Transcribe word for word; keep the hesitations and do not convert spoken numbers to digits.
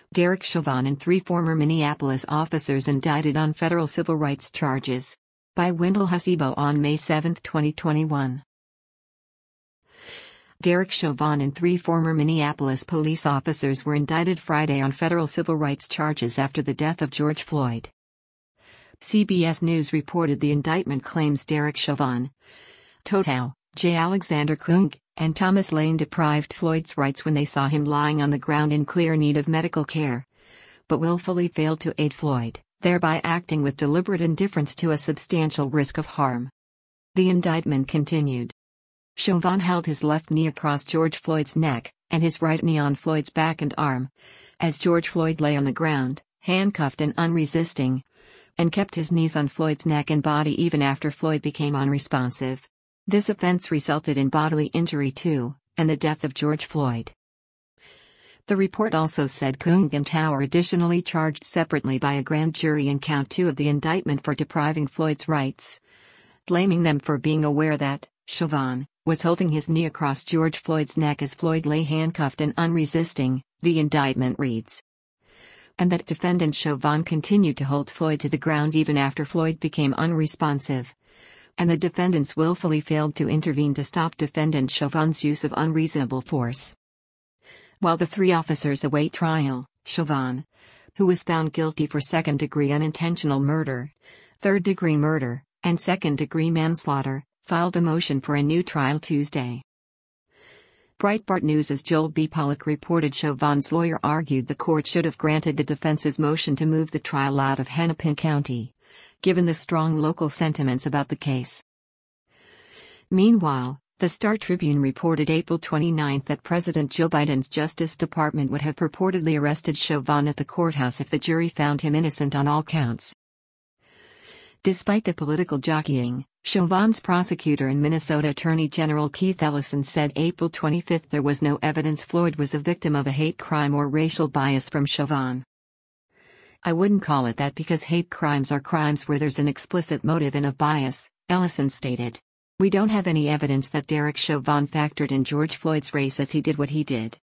Derek Chauvin and three former Minneapolis officers indicted on federal civil rights charges. By Wendell Hussebo on May seventh, twenty twenty-one. Derek Chauvin and three former Minneapolis police officers were indicted Friday on federal civil rights charges after the death of George Floyd. C B S News reported the indictment claims Derek Chauvin, Toto, J. Alexander Kueng, and Thomas Lane deprived Floyd's rights when they saw him lying on the ground in clear need of medical care, but willfully failed to aid Floyd, thereby acting with deliberate indifference to a substantial risk of harm. The indictment continued. Chauvin held his left knee across George Floyd's neck, and his right knee on Floyd's back and arm, as George Floyd lay on the ground, handcuffed and unresisting, and kept his knees on Floyd's neck and body even after Floyd became unresponsive. This offense resulted in bodily injury to, and the death of George Floyd. The report also said Kueng and Tao are additionally charged separately by a grand jury in count two of the indictment for depriving Floyd's rights, blaming them for being aware that Chauvin was holding his knee across George Floyd's neck as Floyd lay handcuffed and unresisting, the indictment reads. And that defendant Chauvin continued to hold Floyd to the ground even after Floyd became unresponsive. And the defendants willfully failed to intervene to stop defendant Chauvin's use of unreasonable force. While the three officers await trial, Chauvin, who was found guilty for second-degree unintentional murder, third-degree murder, and second-degree manslaughter, filed a motion for a new trial Tuesday. Breitbart News' Joel B. Pollack reported Chauvin's lawyer argued the court should have granted the defense's motion to move the trial out of Hennepin County, given the strong local sentiments about the case. Meanwhile, the Star Tribune reported April twenty-ninth that President Joe Biden's Justice Department would have purportedly arrested Chauvin at the courthouse if the jury found him innocent on all counts. Despite the political jockeying, Chauvin's prosecutor and Minnesota Attorney General Keith Ellison said April twenty-fifth there was no evidence Floyd was a victim of a hate crime or racial bias from Chauvin. I wouldn't call it that because hate crimes are crimes where there's an explicit motive and of bias, Ellison stated. We don't have any evidence that Derek Chauvin factored in George Floyd's race as he did what he did.